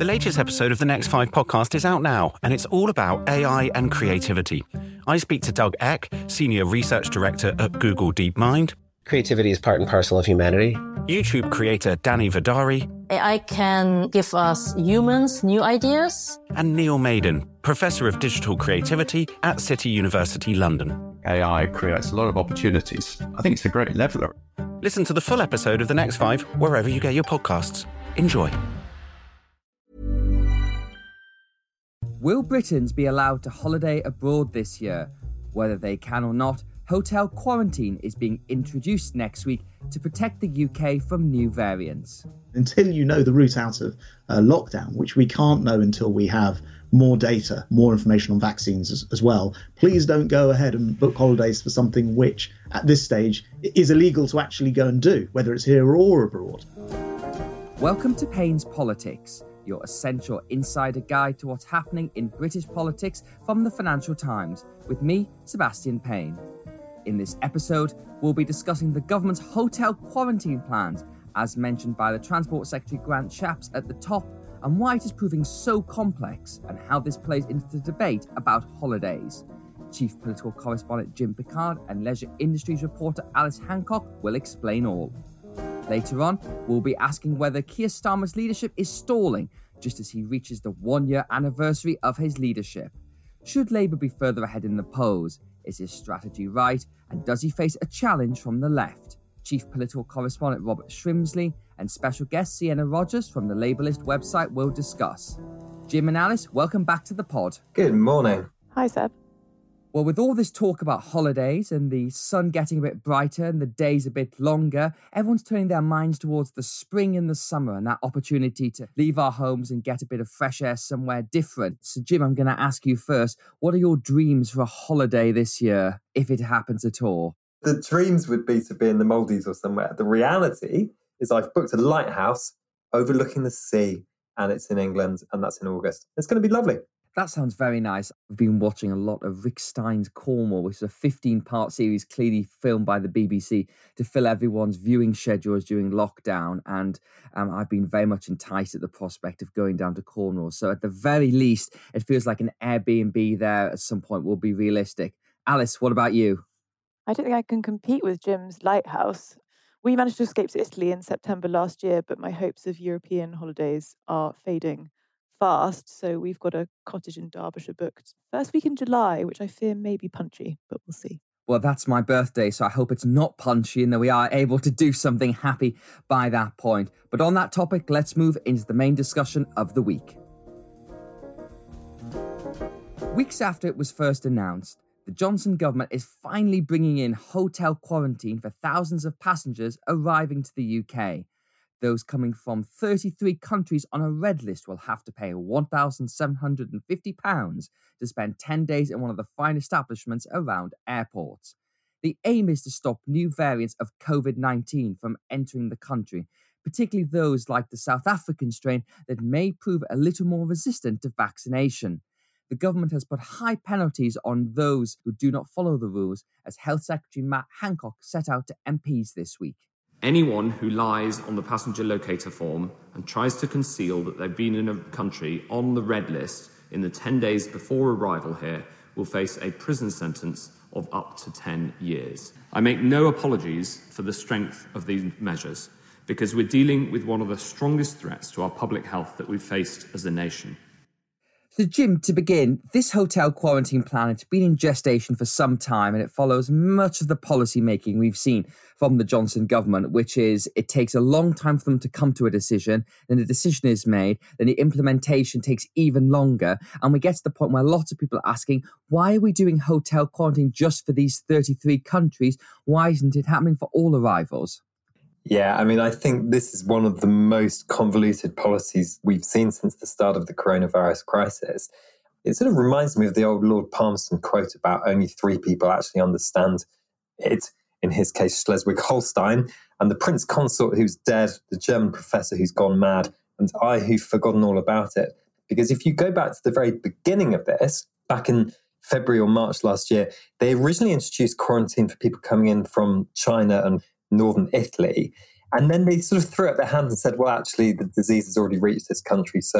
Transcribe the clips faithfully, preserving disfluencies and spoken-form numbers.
The latest episode of the Next Five podcast is out now, and it's all about A I and creativity. I speak to Doug Eck, Senior Research Director at Google DeepMind. Creativity is part and parcel of humanity. YouTube creator Danny Vidari. A I can give us humans new ideas. And Neil Maiden, Professor of Digital Creativity at City University London. A I creates a lot of opportunities. I think it's a great leveler. Listen to the full episode of The Next Five wherever you get your podcasts. Enjoy. Will Britons be allowed to holiday abroad this year? Whether they can or not, hotel quarantine is being introduced next week to protect the U K from new variants. Until you know the route out of uh, lockdown, which we can't know until we have more data, more information on vaccines as, as well, please don't go ahead and book holidays for something which, at this stage, is illegal to actually go and do, whether it's here or abroad. Welcome to Payne's Politics, your essential insider guide to what's happening in British politics from the Financial Times, with me, Sebastian Payne. In this episode, we'll be discussing the government's hotel quarantine plans, as mentioned by the Transport Secretary Grant Shapps at the top, and why it is proving so complex, and how this plays into the debate about holidays. Chief Political Correspondent Jim Pickard and Leisure Industries reporter Alice Hancock will explain all. Later on, we'll be asking whether Keir Starmer's leadership is stalling just as he reaches the one-year anniversary of his leadership. Should Labour be further ahead in the polls? Is his strategy right? And does he face a challenge from the left? Chief Political Correspondent Robert Shrimsley and special guest Sienna Rogers from the Labour List website will discuss. Jim and Alice, welcome back to the pod. Good morning. Hi, Seb. Well, with all this talk about holidays and the sun getting a bit brighter and the days a bit longer, everyone's turning their minds towards the spring and the summer and that opportunity to leave our homes and get a bit of fresh air somewhere different. So, Jim, I'm going to ask you first, what are your dreams for a holiday this year, if it happens at all? The dreams would be to be in the Maldives or somewhere. The reality is I've booked a lighthouse overlooking the sea, and it's in England, and that's in August. It's going to be lovely. That sounds very nice. I've been watching a lot of Rick Stein's Cornwall, which is a fifteen-part series clearly filmed by the B B C to fill everyone's viewing schedules during lockdown. And um, I've been very much enticed at the prospect of going down to Cornwall. So at the very least, it feels like an Airbnb there at some point will be realistic. Alice, what about you? I don't think I can compete with Jim's lighthouse. We managed to escape to Italy in September last year, but my hopes of European holidays are fading fast, so we've got a cottage in Derbyshire booked first week in July, which I fear may be punchy, but we'll see. Well, that's my birthday, so I hope it's not punchy and that we are able to do something happy by that point. But on that topic, let's move into the main discussion of the week. Weeks after it was first announced, the Johnson government is finally bringing in hotel quarantine for thousands of passengers arriving to the U K. Those coming from thirty-three countries on a red list will have to pay one thousand seven hundred fifty pounds to spend ten days in one of the fine establishments around airports. The aim is to stop new variants of covid nineteen from entering the country, particularly those like the South African strain that may prove a little more resistant to vaccination. The government has put high penalties on those who do not follow the rules, as Health Secretary Matt Hancock set out to M Ps this week. Anyone who lies on the passenger locator form and tries to conceal that they've been in a country on the red list in the ten days before arrival here will face a prison sentence of up to ten years. I make no apologies for the strength of these measures, because we're dealing with one of the strongest threats to our public health that we've faced as a nation. So, Jim, to begin, this hotel quarantine plan has been in gestation for some time, and it follows much of the policy making we've seen from the Johnson government, which is it takes a long time for them to come to a decision, then the decision is made, then the implementation takes even longer, and we get to the point where lots of people are asking, why are we doing hotel quarantine just for these thirty-three countries? Why isn't it happening for all arrivals? Yeah, I mean, I think this is one of the most convoluted policies we've seen since the start of the coronavirus crisis. It sort of reminds me of the old Lord Palmerston quote about only three people actually understand it. In his case, Schleswig-Holstein, and the Prince Consort who's dead, the German professor who's gone mad, and I who've forgotten all about it. Because if you go back to the very beginning of this, back in February or March last year, they originally introduced quarantine for people coming in from China and northern Italy. And then they sort of threw up their hands and said, well, actually, the disease has already reached this country, so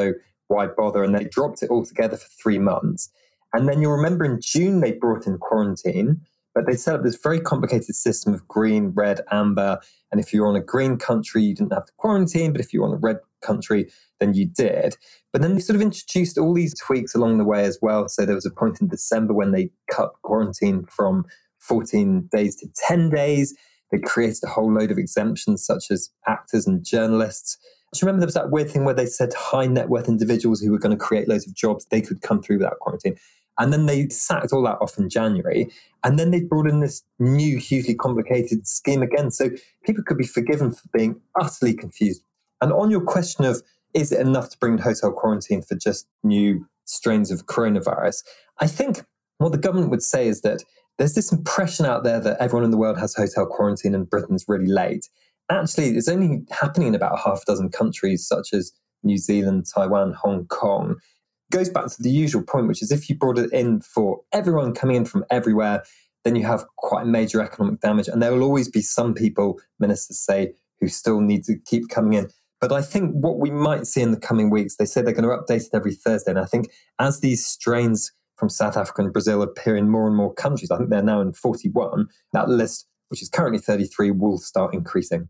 why bother? And they dropped it altogether for three months. And then you'll remember in June, they brought in quarantine, but they set up this very complicated system of green, red, amber. And if you're on a green country, you didn't have to quarantine. But if you're on a red country, then you did. But then they sort of introduced all these tweaks along the way as well. So there was a point in December when they cut quarantine from fourteen days to ten days. They created a whole load of exemptions, such as actors and journalists. Do you remember there was that weird thing where they said high net worth individuals who were going to create loads of jobs, they could come through without quarantine? And then they sacked all that off in January. And then they brought in this new, hugely complicated scheme again. So people could be forgiven for being utterly confused. And on your question of, is it enough to bring hotel quarantine for just new strains of coronavirus? I think what the government would say is that there's this impression out there that everyone in the world has hotel quarantine and Britain's really late. Actually, it's only happening in about half a dozen countries, such as New Zealand, Taiwan, Hong Kong. It goes back to the usual point, which is if you brought it in for everyone coming in from everywhere, then you have quite major economic damage. And there will always be some people, ministers say, who still need to keep coming in. But I think what we might see in the coming weeks, they say they're going to update it every Thursday. And I think as these strains from South Africa and Brazil appear in more and more countries, I think they're now in forty-one, that list, which is currently thirty-three, will start increasing.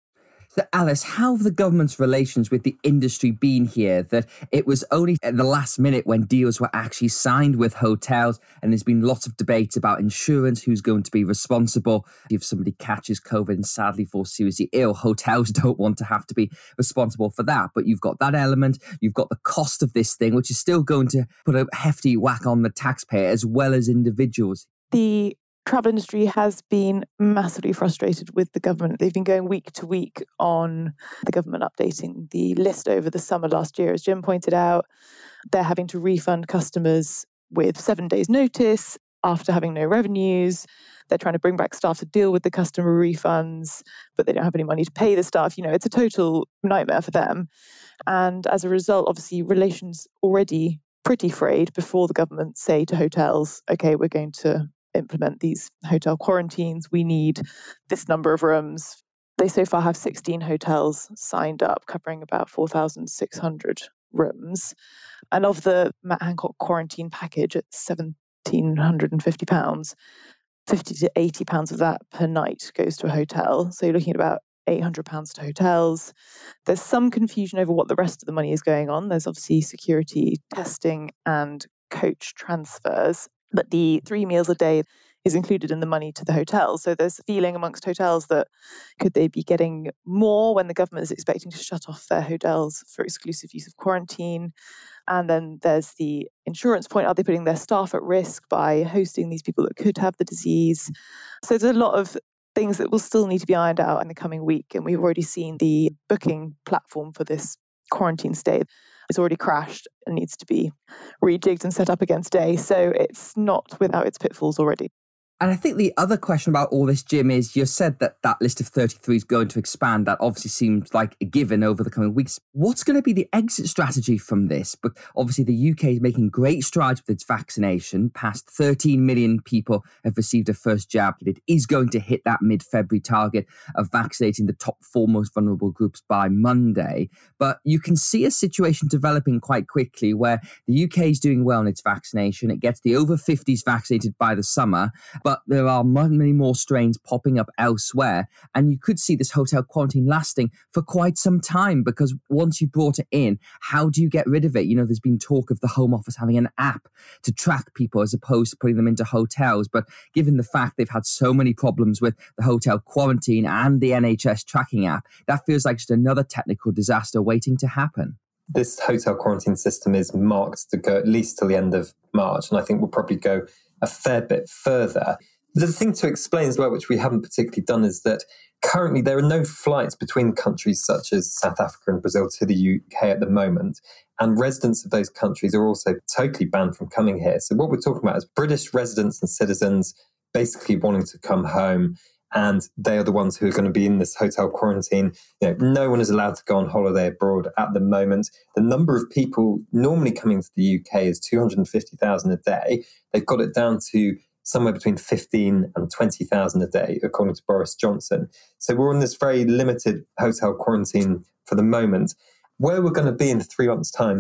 So Alice, how have the government's relations with the industry been here? That it was only at the last minute when deals were actually signed with hotels, and there's been lots of debates about insurance, who's going to be responsible. If somebody catches COVID and sadly falls seriously ill, hotels don't want to have to be responsible for that. But you've got that element, you've got the cost of this thing, which is still going to put a hefty whack on the taxpayer as well as individuals. The travel industry has been massively frustrated with the government. They've been going week to week on the government updating the list over the summer last year. As Jim pointed out, they're having to refund customers with seven days notice after having no revenues. They're trying to bring back staff to deal with the customer refunds, but they don't have any money to pay the staff. You know, it's a total nightmare for them. And as a result, obviously, relations already pretty frayed before the government say to hotels, okay, we're going to implement these hotel quarantines. We need this number of rooms. They so far have sixteen hotels signed up, covering about four thousand six hundred rooms. And of the Matt Hancock quarantine package at one thousand seven hundred fifty pounds, fifty to eighty pounds of that per night goes to a hotel. So you're looking at about eight hundred pounds to hotels. There's some confusion over what the rest of the money is going on. There's obviously security testing and coach transfers. But the three meals a day is included in the money to the hotel. So there's a feeling amongst hotels that could they be getting more when the government is expecting to shut off their hotels for exclusive use of quarantine? And then there's the insurance point. Are they putting their staff at risk by hosting these people that could have the disease? So there's a lot of things that will still need to be ironed out in the coming week. And we've already seen the booking platform for this quarantine stay. It's already crashed and needs to be rejigged and set up again today. So it's not without its pitfalls already. And I think the other question about all this, Jim, is you said that that list of thirty-three is going to expand. That obviously seems like a given over the coming weeks. What's going to be the exit strategy from this? But obviously the U K is making great strides with its vaccination. Past thirteen million people have received a first jab. It is going to hit that mid-February target of vaccinating the top four most vulnerable groups by Monday. But you can see a situation developing quite quickly where the U K is doing well in its vaccination. It gets the over fifties vaccinated by the summer. But there are many more strains popping up elsewhere. And you could see this hotel quarantine lasting for quite some time, because once you brought it in, how do you get rid of it? You know, there's been talk of the Home Office having an app to track people as opposed to putting them into hotels. But given the fact they've had so many problems with the hotel quarantine and the N H S tracking app, that feels like just another technical disaster waiting to happen. This hotel quarantine system is marked to go at least till the end of March, and I think we'll probably go a fair bit further. The thing to explain as well, which we haven't particularly done, is that currently there are no flights between countries such as South Africa and Brazil to the U K at the moment. And residents of those countries are also totally banned from coming here. So what we're talking about is British residents and citizens basically wanting to come home, and they are the ones who are going to be in this hotel quarantine. You know, no one is allowed to go on holiday abroad at the moment. The number of people normally coming to the U K is two hundred fifty thousand a day. They've got it down to somewhere between fifteen and twenty thousand a day, according to Boris Johnson. So we're on this very limited hotel quarantine for the moment. Where we're going to be in three months' time,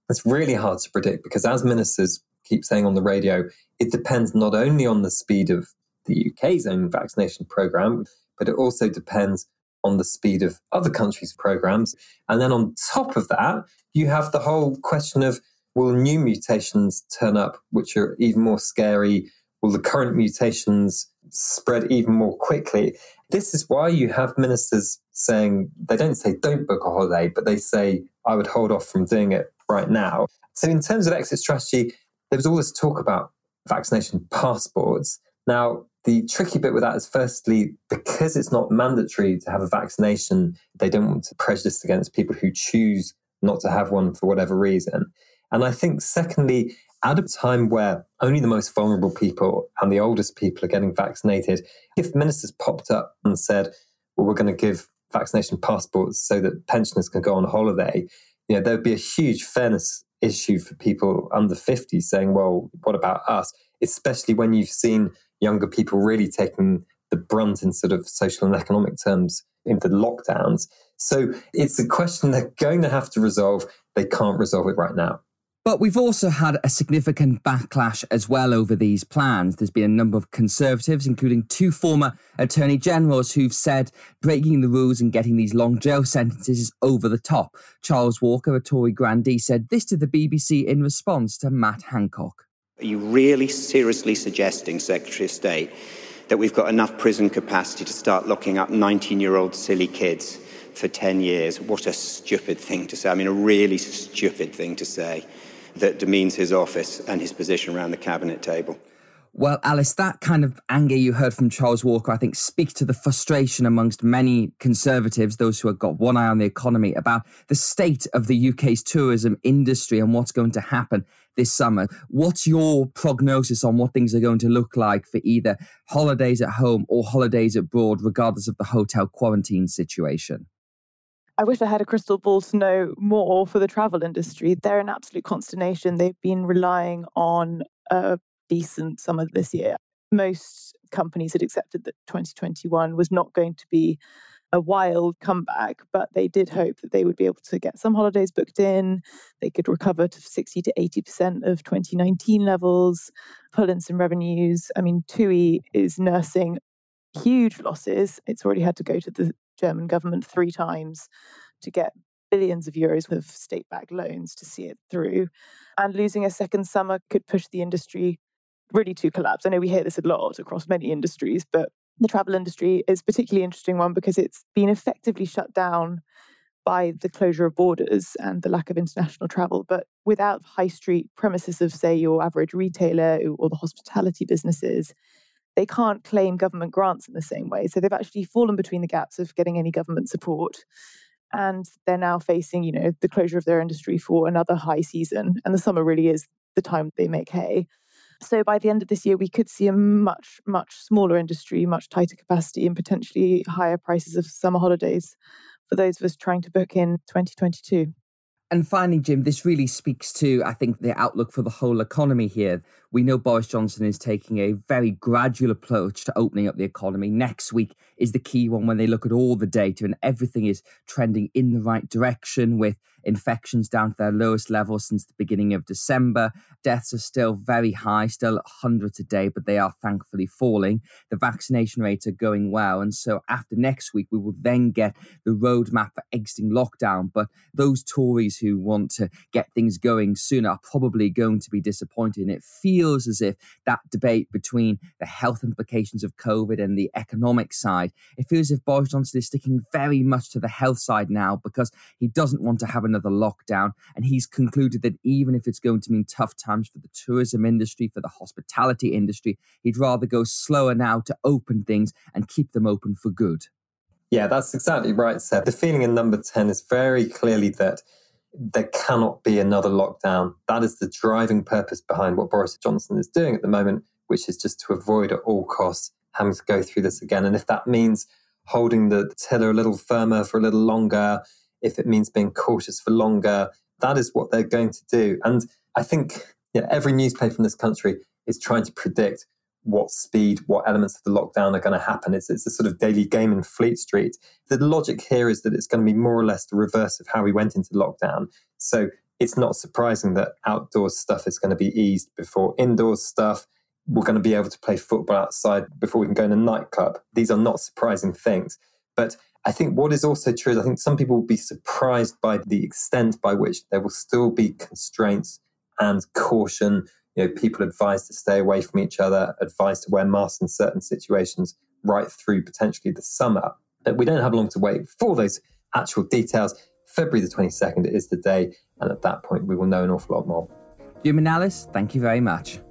It's really hard to predict because, as ministers keep saying on the radio, it depends not only on the speed of the U K's own vaccination programme, but it also depends on the speed of other countries' programmes. And then on top of that, you have the whole question of, will new mutations turn up, which are even more scary? Will the current mutations spread even more quickly? This is why you have ministers saying, they don't say don't book a holiday, but they say, I would hold off from doing it right now. So in terms of exit strategy, there was all this talk about vaccination passports. Now, the tricky bit with that is, firstly, because it's not mandatory to have a vaccination, they don't want to prejudice against people who choose not to have one for whatever reason. And I think, secondly, at a time where only the most vulnerable people and the oldest people are getting vaccinated, if ministers popped up and said, well, we're going to give vaccination passports so that pensioners can go on holiday, you know, there would be a huge fairness issue for people under fifty saying, well, what about us? Especially when you've seen younger people really taking the brunt in sort of social and economic terms in the lockdowns. So it's a question they're going to have to resolve. They can't resolve it right now. But we've also had a significant backlash as well over these plans. There's been a number of Conservatives, including two former Attorney Generals, who've said breaking the rules and getting these long jail sentences is over the top. Charles Walker, a Tory grandee, said this to the B B C in response to Matt Hancock. Are you really seriously suggesting, Secretary of State, that we've got enough prison capacity to start locking up nineteen-year-old silly kids for ten years? What a stupid thing to say. I mean, a really stupid thing to say that demeans his office and his position around the cabinet table. Well, Alice, that kind of anger you heard from Charles Walker, I think, speaks to the frustration amongst many Conservatives, those who have got one eye on the economy, about the state of the U K's tourism industry and what's going to happen this summer. What's your prognosis on what things are going to look like for either holidays at home or holidays abroad, regardless of the hotel quarantine situation? I wish I had a crystal ball to know more for the travel industry. They're in absolute consternation. They've been relying on a decent summer this year. Most companies had accepted that twenty twenty-one was not going to be a wild comeback, but they did hope that they would be able to get some holidays booked in. They could recover to sixty to eighty percent of twenty nineteen levels, pull in some revenues. I mean, TUI is nursing huge losses. It's already had to go to the German government three times to get billions of euros of state-backed loans to see it through. And losing a second summer could push the industry really to collapse. I know we hear this a lot across many industries, but the travel industry is a particularly interesting one because it's been effectively shut down by the closure of borders and the lack of international travel. But without high street premises of, say, your average retailer or the hospitality businesses, they can't claim government grants in the same way. So they've actually fallen between the gaps of getting any government support. And they're now facing, you know, the closure of their industry for another high season. And the summer really is the time they make hay. So by the end of this year, we could see a much, much smaller industry, much tighter capacity, and potentially higher prices of summer holidays for those of us trying to book in twenty twenty-two. And finally, Jim, this really speaks to, I think, the outlook for the whole economy here. We know Boris Johnson is taking a very gradual approach to opening up the economy. Next week is the key one when they look at all the data and everything is trending in the right direction, with infections down to their lowest level since the beginning of December. Deaths are still very high, still hundreds a day, but they are thankfully falling. The vaccination rates are going well. And so after next week, we will then get the roadmap for exiting lockdown. But those Tories who want to get things going sooner are probably going to be disappointed. And it feels as if that debate between the health implications of COVID and the economic side, it feels as if Boris Johnson is sticking very much to the health side now because he doesn't want to have another lockdown. And he's concluded that even if it's going to mean tough times for the tourism industry, for the hospitality industry, he'd rather go slower now to open things and keep them open for good. Yeah, that's exactly right, Seb. The feeling in number ten is very clearly that there cannot be another lockdown. That is the driving purpose behind what Boris Johnson is doing at the moment, which is just to avoid at all costs having to go through this again. And if that means holding the tiller a little firmer for a little longer, if it means being cautious for longer, that is what they're going to do. And I think you know, every newspaper in this country is trying to predict what speed, what elements of the lockdown are going to happen. It's, it's a sort of daily game in Fleet Street. The logic here is that it's going to be more or less the reverse of how we went into lockdown. So it's not surprising that outdoor stuff is going to be eased before indoor stuff. We're going to be able to play football outside before we can go in a nightclub. These are not surprising things. But I think what is also true is I think some people will be surprised by the extent by which there will still be constraints and caution. You know, people advised to stay away from each other, advised to wear masks in certain situations right through potentially the summer. But we don't have long to wait for those actual details. February the twenty-second is the day, and at that point we will know an awful lot more. Jim and Alice, thank you very much.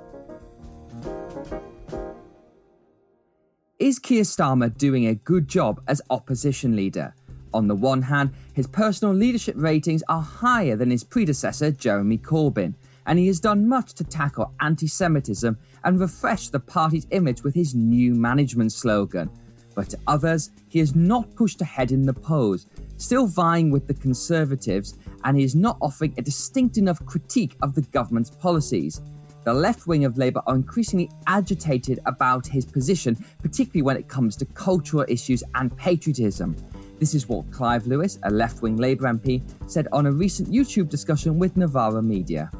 Is Keir Starmer doing a good job as opposition leader? On the one hand, his personal leadership ratings are higher than his predecessor, Jeremy Corbyn, and he has done much to tackle anti-Semitism and refresh the party's image with his new management slogan. But to others, he has not pushed ahead in the polls, still vying with the Conservatives, and he is not offering a distinct enough critique of the government's policies. The left wing of Labour are increasingly agitated about his position, particularly when it comes to cultural issues and patriotism. This is what Clive Lewis, a left-wing Labour M P, said on a recent YouTube discussion with Novara Media.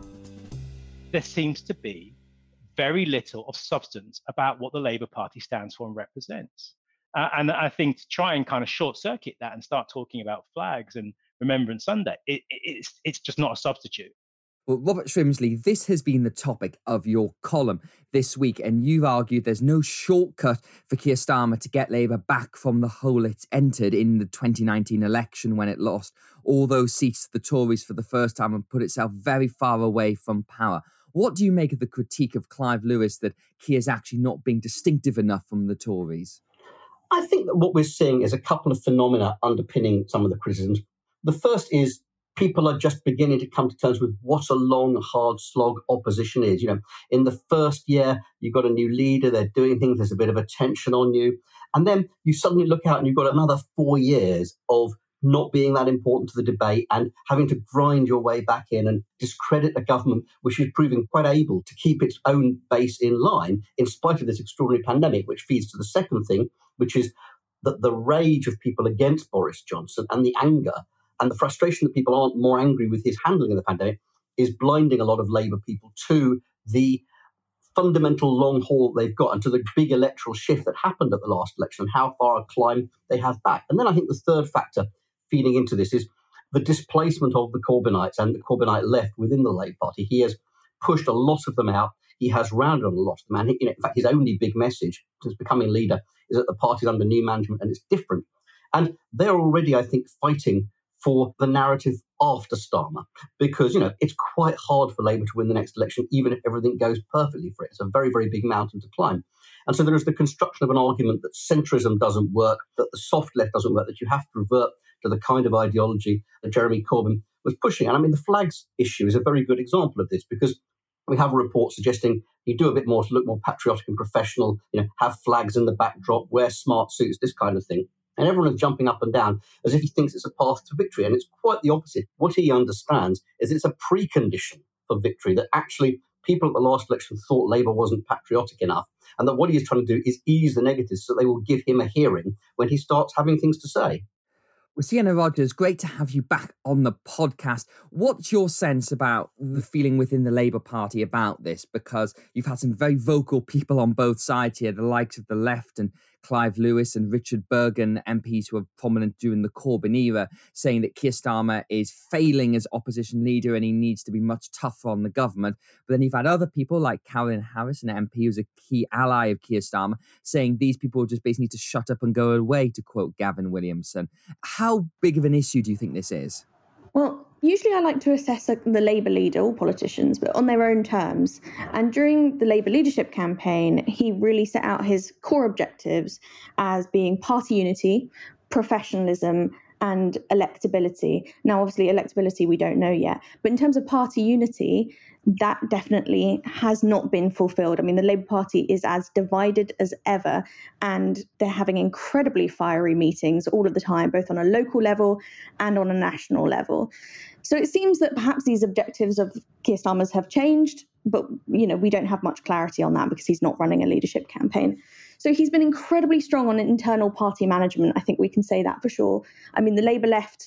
There seems to be very little of substance about what the Labour Party stands for and represents. Uh, and I think to try and kind of short-circuit that and start talking about flags and Remembrance Sunday, it, it, it's, it's just not a substitute. Well, Robert Shrimsley, this has been the topic of your column this week, and you've argued there's no shortcut for Keir Starmer to get Labour back from the hole it entered in the twenty nineteen election when it lost all those seats to the Tories for the first time and put itself very far away from power. What do you make of the critique of Clive Lewis that Keir's actually not being distinctive enough from the Tories? I think that what we're seeing is a couple of phenomena underpinning some of the criticisms. The first is people are just beginning to come to terms with what a long, hard slog opposition is. You know, in the first year, you've got a new leader, they're doing things, there's a bit of attention on you. And then you suddenly look out and you've got another four years of not being that important to the debate and having to grind your way back in and discredit a government which is proving quite able to keep its own base in line in spite of this extraordinary pandemic, which feeds to the second thing, which is that the rage of people against Boris Johnson and the anger and the frustration that people aren't more angry with his handling of the pandemic is blinding a lot of Labour people to the fundamental long haul they've got and to the big electoral shift that happened at the last election and how far a climb they have back. And then I think the third factor feeding into this is the displacement of the Corbynites and the Corbynite left within the Labour Party. He has pushed a lot of them out. He has rounded on a lot of them. And you know, in fact, his only big message since becoming leader is that the party's under new management and it's different. And they're already, I think, fighting for the narrative after Starmer, because, you know, it's quite hard for Labour to win the next election, even if everything goes perfectly for it. It's a very, very big mountain to climb. And so there is the construction of an argument that centrism doesn't work, that the soft left doesn't work, that you have to revert to the kind of ideology that Jeremy Corbyn was pushing. And I mean, the flags issue is a very good example of this, because we have a report suggesting you do a bit more to look more patriotic and professional, you know, have flags in the backdrop, wear smart suits, this kind of thing. And everyone is jumping up and down as if he thinks it's a path to victory. And it's quite the opposite. What he understands is it's a precondition for victory, that actually people at the last election thought Labour wasn't patriotic enough, and that what he is trying to do is ease the negatives so they will give him a hearing when he starts having things to say. Well, Sienna Rogers, great to have you back on the podcast. What's your sense about the feeling within the Labour Party about this? Because you've had some very vocal people on both sides here, the likes of the left and Clive Lewis and Richard Bergen, M Ps who were prominent during the Corbyn era, saying that Keir Starmer is failing as opposition leader and he needs to be much tougher on the government. But then you've had other people like Caroline Harris, an M P who's a key ally of Keir Starmer, saying these people just basically need to shut up and go away, to quote Gavin Williamson. How big of an issue do you think this is? Well, usually I like to assess the Labour leader, all politicians, but on their own terms. And during the Labour leadership campaign, he really set out his core objectives as being party unity, professionalism, and electability. Now, obviously, electability we don't know yet. But in terms of party unity, that definitely has not been fulfilled. I mean, the Labour Party is as divided as ever, and they're having incredibly fiery meetings all of the time, both on a local level and on a national level. So it seems that perhaps these objectives of Keir Starmer's have changed, but, you know, we don't have much clarity on that because he's not running a leadership campaign. So he's been incredibly strong on internal party management. I think we can say that for sure. I mean, the Labour left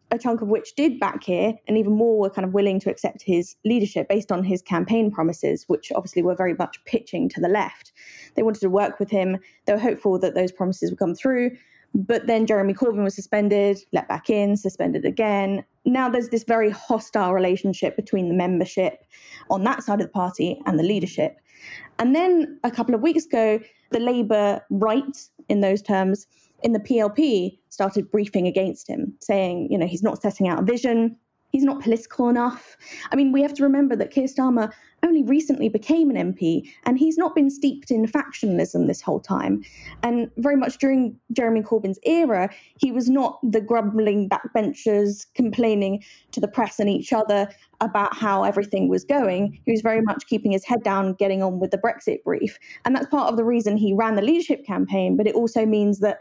a chunk of which did back Keir, and even more were kind of willing to accept his leadership based on his campaign promises, which obviously were very much pitching to the left. They wanted to work with him. They were hopeful that those promises would come through. But then Jeremy Corbyn was suspended, let back in, suspended again. Now there's this very hostile relationship between the membership on that side of the party and the leadership. And then a couple of weeks ago, the Labour right, in those terms, in the P L P started briefing against him, saying, you know, he's not setting out a vision, he's not political enough. I mean, we have to remember that Keir Starmer only recently became an M P, and he's not been steeped in factionalism this whole time. And very much during Jeremy Corbyn's era, he was not the grumbling backbenchers complaining to the press and each other about how everything was going. He was very much keeping his head down, getting on with the Brexit brief. And that's part of the reason he ran the leadership campaign, but it also means that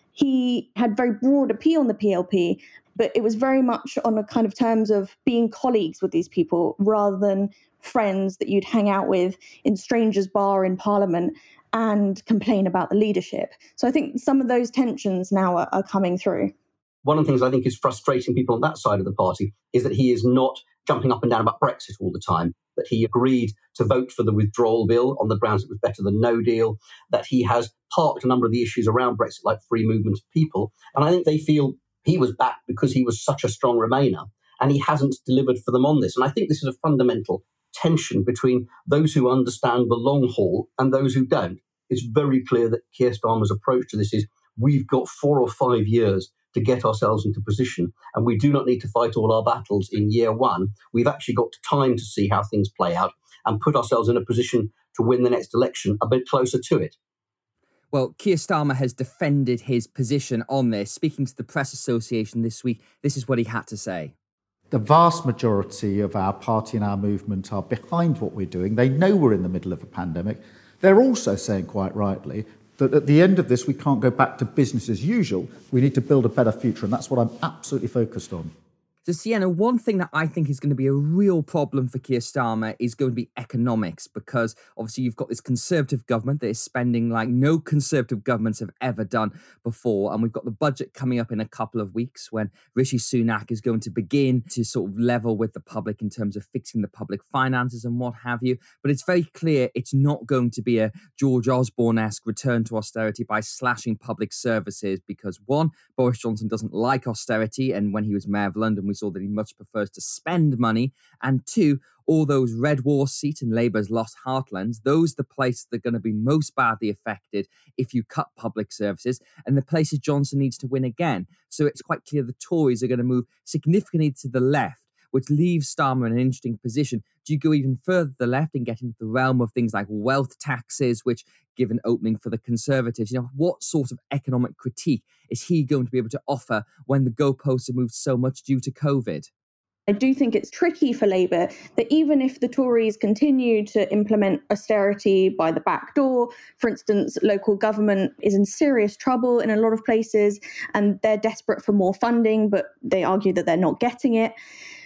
he had very broad appeal on the P L P, but it was very much on a kind of terms of being colleagues with these people rather than friends that you'd hang out with in strangers' bar in Parliament and complain about the leadership. So I think some of those tensions now are, are coming through. One of the things I think is frustrating people on that side of the party is that he is not jumping up and down about Brexit all the time, that he agreed to vote for the withdrawal bill on the grounds it was better than no deal, that he has parked a number of the issues around Brexit, like free movement of people. And I think they feel he was back because he was such a strong Remainer, and he hasn't delivered for them on this. And I think this is a fundamental tension between those who understand the long haul and those who don't. It's very clear that Keir Starmer's approach to this is, we've got four or five years to get ourselves into position, and we do not need to fight all our battles in year one. We've actually got time to see how things play out and put ourselves in a position to win the next election a bit closer to it. Well, Keir Starmer has defended his position on this. Speaking to the Press Association this week, this is what he had to say. The vast majority of our party and our movement are behind what we're doing. They know we're in the middle of a pandemic. They're also saying, quite rightly, that at the end of this, we can't go back to business as usual. We need to build a better future, and that's what I'm absolutely focused on. So, Sienna, one thing that I think is going to be a real problem for Keir Starmer is going to be economics, because obviously you've got this Conservative government that is spending like no Conservative governments have ever done before. And we've got the budget coming up in a couple of weeks when Rishi Sunak is going to begin to sort of level with the public in terms of fixing the public finances and what have you. But it's very clear it's not going to be a George Osborne-esque return to austerity by slashing public services, because one, Boris Johnson doesn't like austerity. And when he was Mayor of London, we saw that he much prefers to spend money. And two, all those red war seats in Labour's lost heartlands, those are the places that are going to be most badly affected if you cut public services, and the places Johnson needs to win again. So it's quite clear the Tories are going to move significantly to the left, which leaves Starmer in an interesting position. Do you go even further to the left and get into the realm of things like wealth taxes, which give an opening for the Conservatives? You know, what sort of economic critique is he going to be able to offer when the goalposts have moved so much due to COVID? I do think it's tricky for Labour that even if the Tories continue to implement austerity by the back door, for instance, local government is in serious trouble in a lot of places and they're desperate for more funding, but they argue that they're not getting it.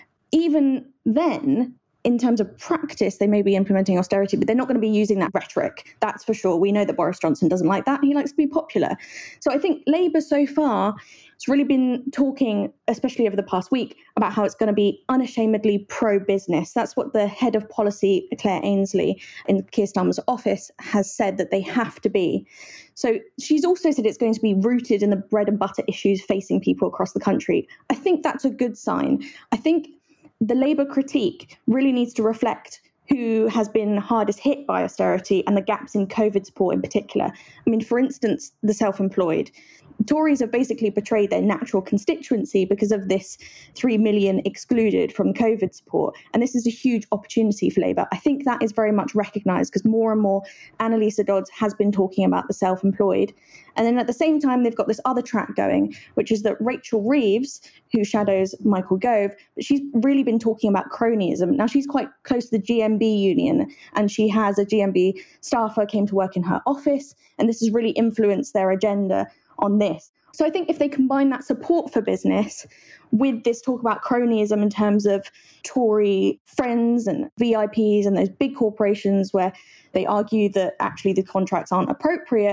Even then, in terms of practice, they may be implementing austerity, but they're not going to be using that rhetoric. That's for sure. We know that Boris Johnson doesn't like that. He likes to be popular. So I think Labour so far has really been talking, especially over the past week, about how it's going to be unashamedly pro-business. That's what the head of policy, Claire Ainsley, in Keir Starmer's office, has said that they have to be. So she's also said it's going to be rooted in the bread and butter issues facing people across the country. I think that's a good sign. I think the Labour critique really needs to reflect who has been hardest hit by austerity and the gaps in COVID support in particular. I mean, for instance, the self-employed. Tories have basically betrayed their natural constituency because of this three million excluded from COVID support. And this is a huge opportunity for Labour. I think that is very much recognised because more and more Annalisa Dodds has been talking about the self-employed. And then at the same time, they've got this other track going, which is that Rachel Reeves, who shadows Michael Gove, but she's really been talking about cronyism. Now, she's quite close to the G M B union, and she has a G M B staffer came to work in her office, and this has really influenced their agenda on this. So I think if they combine that support for business with this talk about cronyism in terms of Tory friends and V I Ps and those big corporations where they argue that actually the contracts aren't appropriate,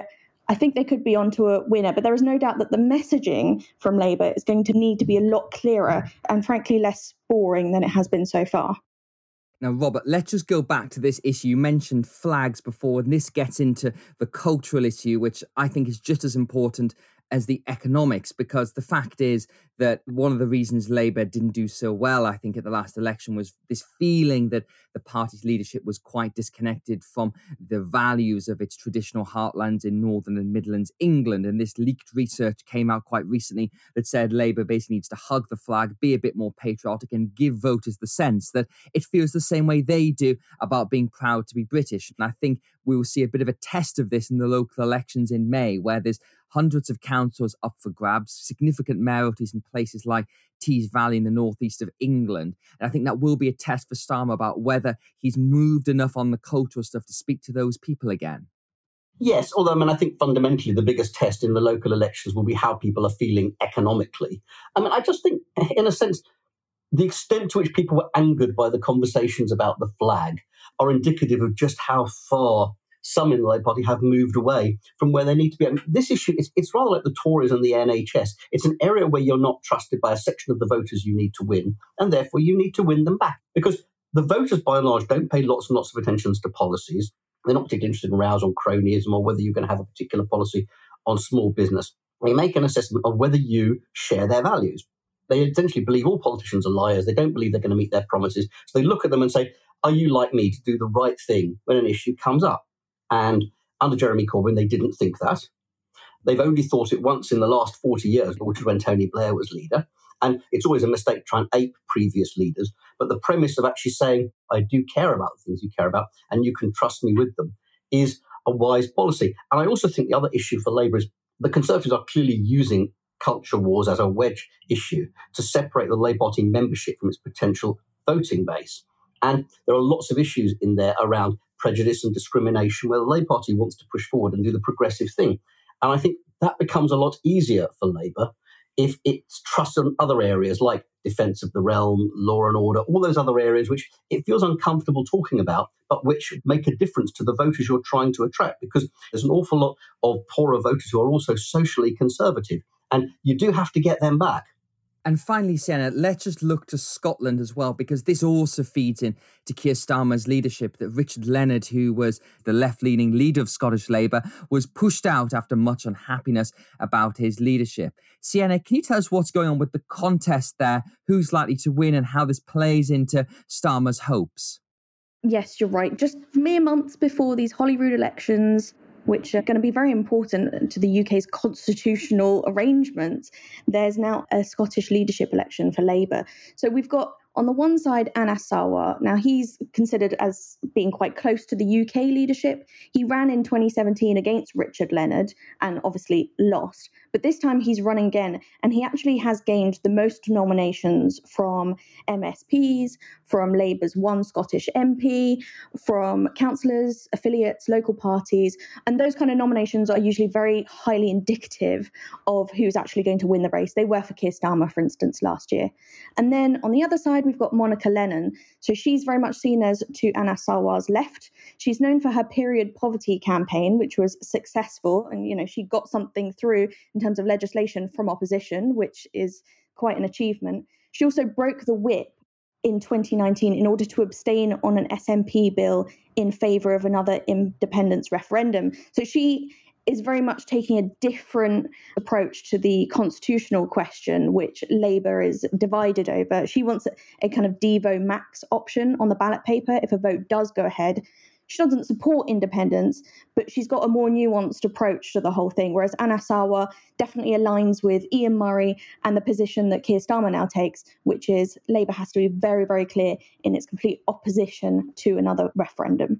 I think they could be onto a winner, but there is no doubt that the messaging from Labour is going to need to be a lot clearer and frankly less boring than it has been so far. Now, Robert, let's just go back to this issue. You mentioned flags before, and this gets into the cultural issue, which I think is just as important as the economics, because the fact is that one of the reasons Labour didn't do so well, I think, at the last election was this feeling that the party's leadership was quite disconnected from the values of its traditional heartlands in Northern and Midlands England. And this leaked research came out quite recently that said Labour basically needs to hug the flag, be a bit more patriotic, and give voters the sense that it feels the same way they do about being proud to be British. And I think we will see a bit of a test of this in the local elections in May, where there's hundreds of councils up for grabs, significant mayoralties in places like Tees Valley in the northeast of England. And I think that will be a test for Starmer about whether he's moved enough on the cultural stuff to speak to those people again. Yes, although I mean, I think fundamentally the biggest test in the local elections will be how people are feeling economically. I mean, I just think, in a sense, the extent to which people were angered by the conversations about the flag are indicative of just how far some in the Labour Party have moved away from where they need to be. I mean, this issue, it's, it's rather like the Tories and the N H S. It's an area where you're not trusted by a section of the voters you need to win, and therefore you need to win them back. Because the voters, by and large, don't pay lots and lots of attention to policies. They're not particularly interested in rows on cronyism or whether you're going to have a particular policy on small business. They make an assessment of whether you share their values. They essentially believe all politicians are liars. They don't believe they're going to meet their promises. So they look at them and say, are you like me to do the right thing when an issue comes up? And under Jeremy Corbyn, they didn't think that. They've only thought it once in the last forty years, which is when Tony Blair was leader. And it's always a mistake to try and ape previous leaders. But the premise of actually saying, I do care about the things you care about, and you can trust me with them, is a wise policy. And I also think the other issue for Labour is the Conservatives are clearly using culture wars as a wedge issue to separate the Labour Party membership from its potential voting base. And there are lots of issues in there around prejudice and discrimination where the Labour Party wants to push forward and do the progressive thing. And I think that becomes a lot easier for Labour if it's trusted in other areas like defence of the realm, law and order, all those other areas which it feels uncomfortable talking about, but which make a difference to the voters you're trying to attract, because there's an awful lot of poorer voters who are also socially conservative, and you do have to get them back. And finally, Sienna, let's just look to Scotland as well, because this also feeds in to Keir Starmer's leadership, that Richard Leonard, who was the left-leaning leader of Scottish Labour, was pushed out after much unhappiness about his leadership. Sienna, can you tell us what's going on with the contest there, who's likely to win and how this plays into Starmer's hopes? Yes, you're right. Just mere months before these Holyrood elections, which are going to be very important to the U K's constitutional arrangements, there's now a Scottish leadership election for Labour. So we've got, on the one side, Anas Sarwar. Now, he's considered as being quite close to the U K leadership. He ran in twenty seventeen against Richard Leonard and obviously lost. But this time he's running again, and he actually has gained the most nominations from M S Ps, from Labour's one Scottish M P, from councillors, affiliates, local parties. And those kind of nominations are usually very highly indicative of who's actually going to win the race. They were for Keir Starmer, for instance, last year. And then on the other side, we've got Monica Lennon. So she's very much seen as to Anas Sarwar's left. She's known for her period poverty campaign, which was successful. And, you know, she got something through in terms of legislation from opposition, which is quite an achievement. She also broke the whip in twenty nineteen in order to abstain on an S N P bill in favour of another independence referendum. So she is very much taking a different approach to the constitutional question, which Labour is divided over. She wants a, a kind of Devo Max option on the ballot paper if a vote does go ahead. She doesn't support independence, but she's got a more nuanced approach to the whole thing, whereas Anas Sarwar definitely aligns with Ian Murray and the position that Keir Starmer now takes, which is Labour has to be very, very clear in its complete opposition to another referendum.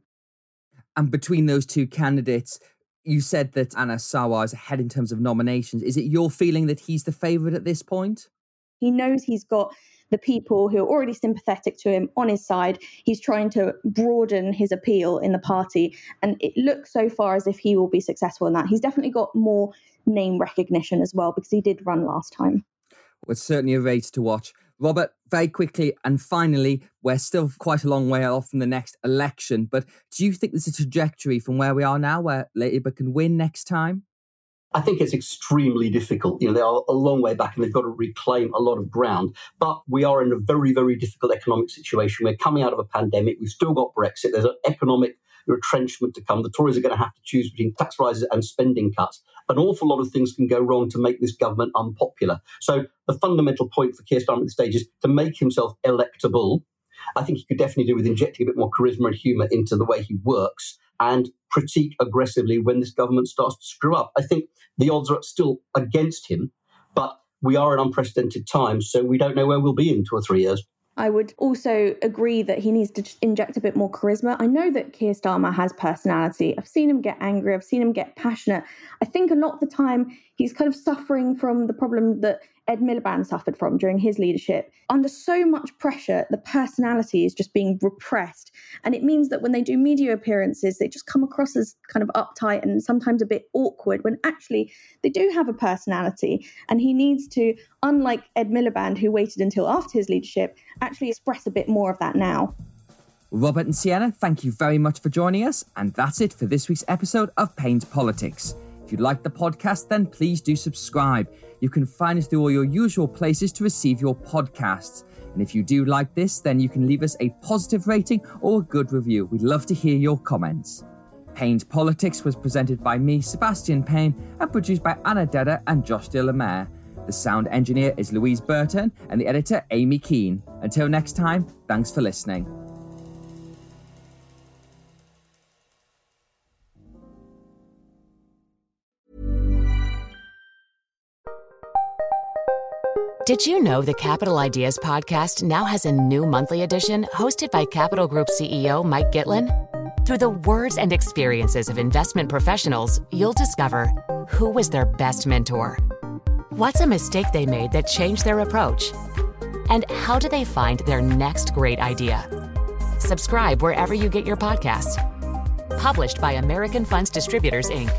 And between those two candidates, you said that Anas Sarwar is ahead in terms of nominations. Is it your feeling that he's the favourite at this point? He knows he's got the people who are already sympathetic to him on his side. He's trying to broaden his appeal in the party, and it looks so far as if he will be successful in that. He's definitely got more name recognition as well, because he did run last time. Well, it's certainly a race to watch. Robert, very quickly, and finally, we're still quite a long way off from the next election, but do you think there's a trajectory from where we are now where Labour can win next time? I think it's extremely difficult. You know, they are a long way back and they've got to reclaim a lot of ground. But we are in a very, very difficult economic situation. We're coming out of a pandemic. We've still got Brexit. There's an economic retrenchment to come. The Tories are going to have to choose between tax rises and spending cuts. An awful lot of things can go wrong to make this government unpopular. So the fundamental point for Keir Starmer at this stage is to make himself electable. I think he could definitely do with injecting a bit more charisma and humour into the way he works and critique aggressively when this government starts to screw up. I think the odds are still against him, but we are in unprecedented times, so we don't know where we'll be in two or three years. I would also agree that he needs to just inject a bit more charisma. I know that Keir Starmer has personality. I've seen him get angry. I've seen him get passionate. I think a lot of the time he's kind of suffering from the problem that Ed Miliband suffered from during his leadership. Under so much pressure, the personality is just being repressed. And it means that when they do media appearances, they just come across as kind of uptight and sometimes a bit awkward, when actually they do have a personality. And he needs to, unlike Ed Miliband, who waited until after his leadership, actually express a bit more of that now. Robert and Sienna, thank you very much for joining us. And that's it for this week's episode of Payne's Politics. If you like the podcast, then please do subscribe. You can find us through all your usual places to receive your podcasts. And if you do like this, then you can leave us a positive rating or a good review. We'd love to hear your comments. Payne's Politics was presented by me, Sebastian Payne, and produced by Anna Dedder and Josh de la Mare. The sound engineer is Louise Burton and the editor Amy Keane. Until next time, thanks for listening. Did you know the Capital Ideas podcast now has a new monthly edition hosted by Capital Group C E O Mike Gitlin? Through the words and experiences of investment professionals, you'll discover who was their best mentor, what's a mistake they made that changed their approach, and how do they find their next great idea. Subscribe wherever you get your podcasts. Published by American Funds Distributors, Incorporated.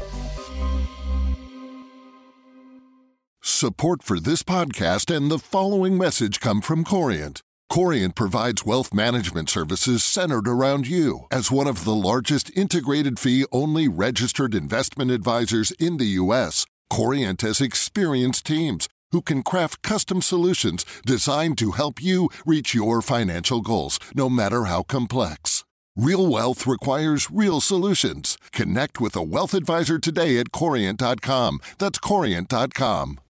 Support for this podcast and the following message come from Corient. Corient provides wealth management services centered around you. As one of the largest integrated fee-only registered investment advisors in the U S, Corient has experienced teams who can craft custom solutions designed to help you reach your financial goals, no matter how complex. Real wealth requires real solutions. Connect with a wealth advisor today at Corient dot com. That's Corient dot com.